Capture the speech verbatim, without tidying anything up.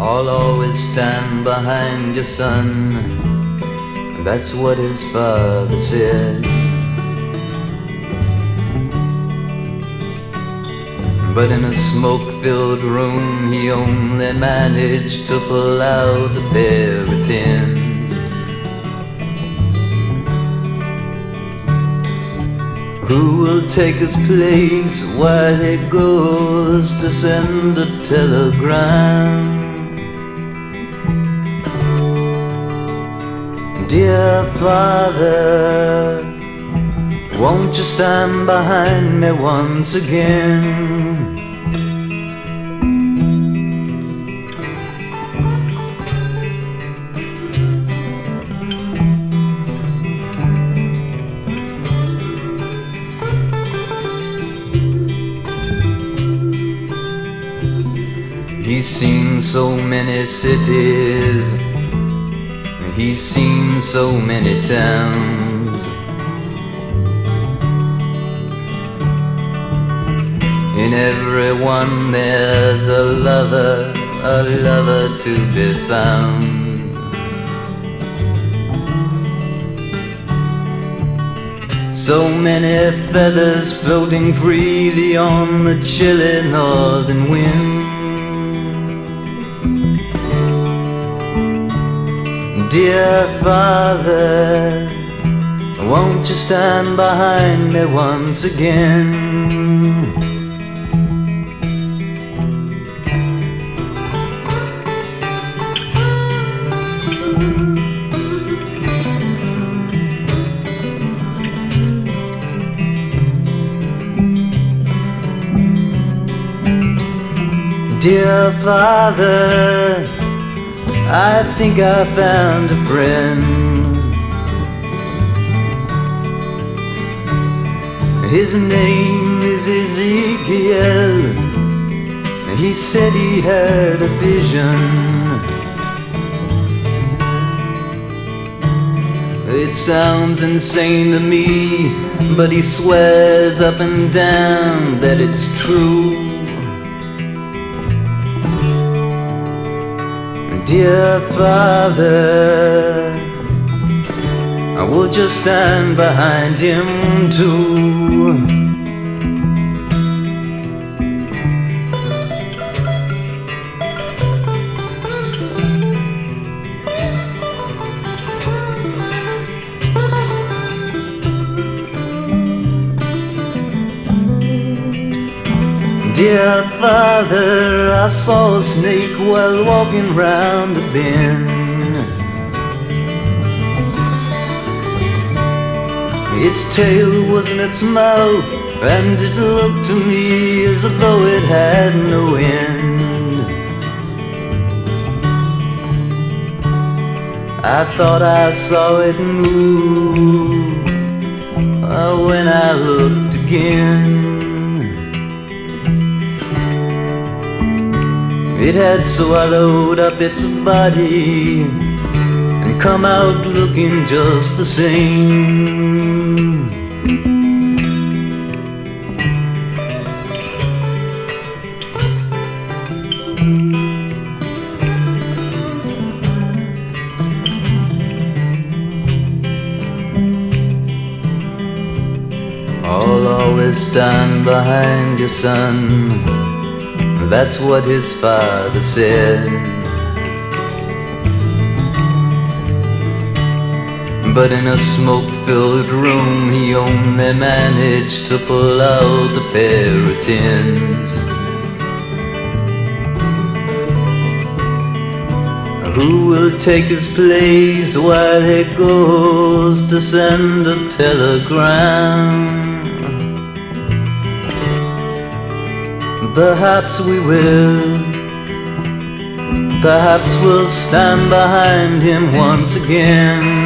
I'll always stand behind your son. That's what his father said. But in a smoke-filled room he only managed to pull out a pair of tins. Who will take his place while he goes to send a telegram? Dear Father, won't you stand behind me once again? He's seen so many cities, he's seen so many towns. In every one there's a lover, a lover to be found. So many feathers floating freely on the chilly northern wind. Dear Father, won't you stand behind me once again? Dear Father, I think I found a friend. His name is Ezekiel. He said he had a vision. It sounds insane to me, but he swears up and down that it's true. Dear Father, would you stand behind him too? Dear Father, I saw a snake while walking round the bend. Its tail was in its mouth, and it looked to me as though it had no end. I thought I saw it move when I looked again. It had swallowed up its body and come out looking just the same. I'll always stand behind your son. That's what his father said. But in a smoke-filled room he only managed to pull out a pair of tins. Who will take his place while he goes to send a telegram? Perhaps we will, perhaps we'll stand behind him once again.